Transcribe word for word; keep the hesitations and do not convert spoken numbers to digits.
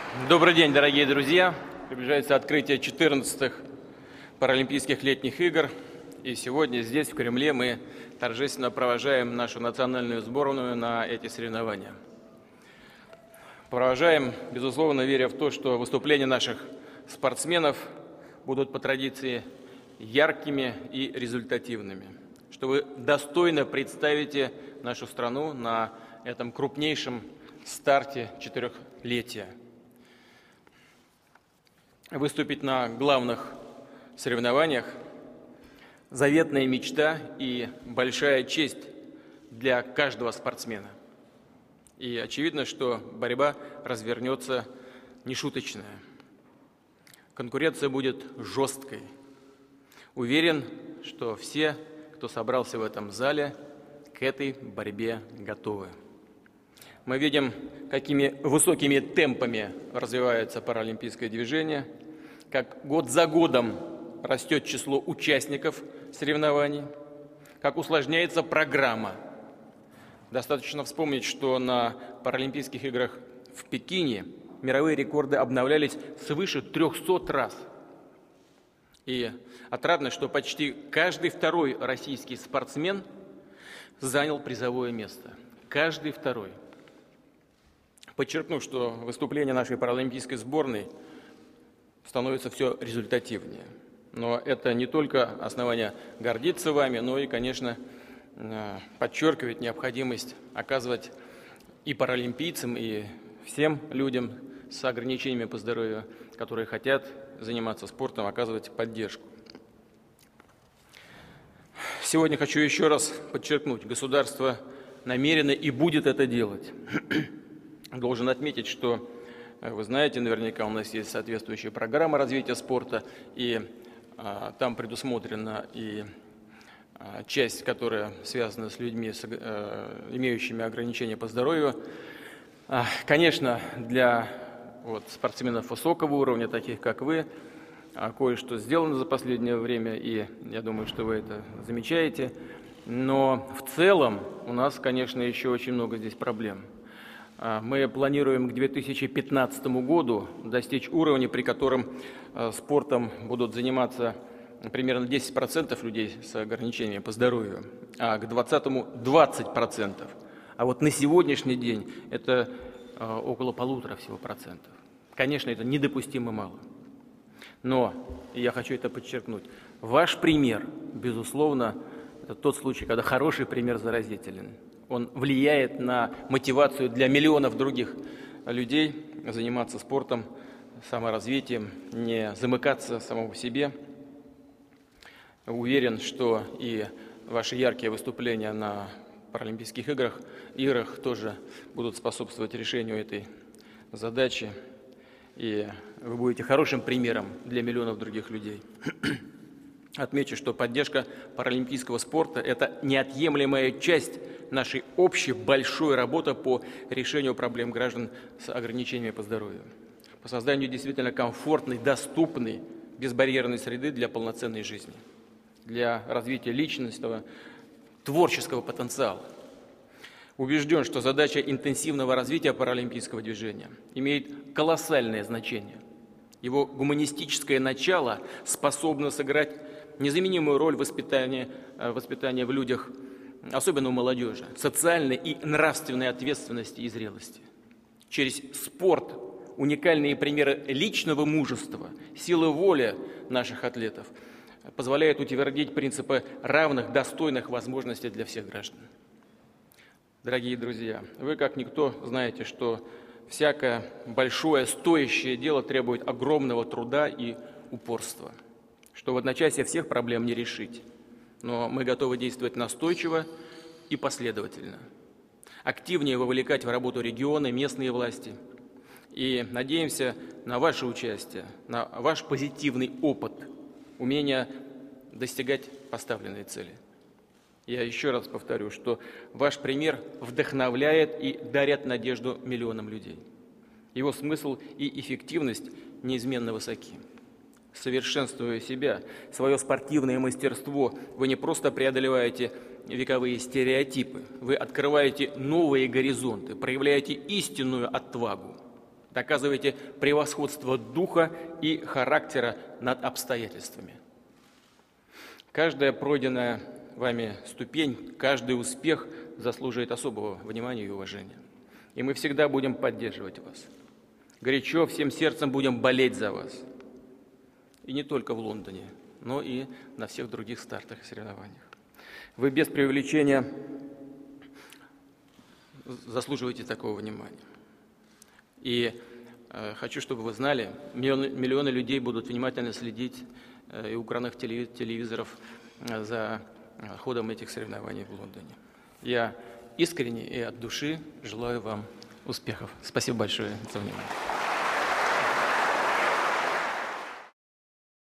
Добрый день, дорогие друзья! Приближается открытие четырнадцатых Паралимпийских летних игр. И сегодня здесь, в Кремле, мы торжественно провожаем нашу национальную сборную на эти соревнования. Провожаем, безусловно, веря в то, что выступления наших спортсменов будут по традиции яркими и результативными, что вы достойно представите нашу страну на этом крупнейшем старте четырехлетия. Выступить на главных соревнованиях – заветная мечта и большая честь для каждого спортсмена. И очевидно, что борьба развернется нешуточная. Конкуренция будет жесткой. Уверен, что все, кто собрался в этом зале, к этой борьбе готовы. Мы видим, какими высокими темпами развивается паралимпийское движение, как год за годом растет число участников соревнований, как усложняется программа. Достаточно вспомнить, что на Паралимпийских играх в Пекине мировые рекорды обновлялись свыше трехсот раз. И отрадно, что почти каждый второй российский спортсмен занял призовое место. Каждый второй. Подчеркну, что выступление нашей паралимпийской сборной становится все результативнее. Но это не только основание гордиться вами, но и, конечно, подчеркивает необходимость оказывать и паралимпийцам, и всем людям с ограничениями по здоровью, которые хотят заниматься спортом, оказывать поддержку. Сегодня хочу еще раз подчеркнуть, государство намерено и будет это делать. Должен отметить, что, вы знаете, наверняка у нас есть соответствующая программа развития спорта, и а, там предусмотрена и а, часть, которая связана с людьми, с, а, имеющими ограничения по здоровью. А, конечно, для вот, спортсменов высокого уровня, таких как вы, а, кое-что сделано за последнее время, и я думаю, что вы это замечаете. Но в целом у нас, конечно, еще очень много здесь проблем. Мы планируем к две тысячи пятнадцатому году достичь уровня, при котором спортом будут заниматься примерно десять процентов людей с ограничениями по здоровью, а к двадцатому двадцать процентов. А вот на сегодняшний день это около полутора всего процентов. Конечно, это недопустимо мало. Но, и я хочу это подчеркнуть, ваш пример, безусловно, это тот случай, когда хороший пример заразителен. Он влияет на мотивацию для миллионов других людей заниматься спортом, саморазвитием, не замыкаться самому в себе. Уверен, что и ваши яркие выступления на Паралимпийских играх, играх тоже будут способствовать решению этой задачи. И вы будете хорошим примером для миллионов других людей. Отмечу, что поддержка паралимпийского спорта – это неотъемлемая часть нашей общей большой работы по решению проблем граждан с ограничениями по здоровью, по созданию действительно комфортной, доступной, безбарьерной среды для полноценной жизни, для развития личностного, творческого потенциала. Убежден, что задача интенсивного развития паралимпийского движения имеет колоссальное значение. Его гуманистическое начало способно сыграть незаменимую роль воспитания, воспитания в людях, особенно у молодежи, социальной и нравственной ответственности и зрелости. Через спорт уникальные примеры личного мужества, силы воли наших атлетов позволяют утвердить принципы равных, достойных возможностей для всех граждан. Дорогие друзья, вы, как никто, знаете, что всякое большое, стоящее дело требует огромного труда и упорства, что в одночасье всех проблем не решить. Но мы готовы действовать настойчиво и последовательно, активнее вовлекать в работу регионы, местные власти. И надеемся на ваше участие, на ваш позитивный опыт, умение достигать поставленной цели. Я еще раз повторю, что ваш пример вдохновляет и дарит надежду миллионам людей. Его смысл и эффективность неизменно высоки. Совершенствуя себя, свое спортивное мастерство, вы не просто преодолеваете вековые стереотипы, вы открываете новые горизонты, проявляете истинную отвагу. доказываете превосходство духа и характера над обстоятельствами. Каждая пройденная вами ступень, каждый успех заслуживает особого внимания и уважения. И мы всегда будем поддерживать вас. Горячо, всем сердцем будем болеть за вас. И не только в Лондоне, но и на всех других стартах и соревнованиях. Вы без преувеличения заслуживаете такого внимания. И э, хочу, чтобы вы знали, миллионы, миллионы людей будут внимательно следить э, и у экранов телевизоров э, за э, ходом этих соревнований в Лондоне. Я искренне и от души желаю вам успехов. Спасибо большое за внимание.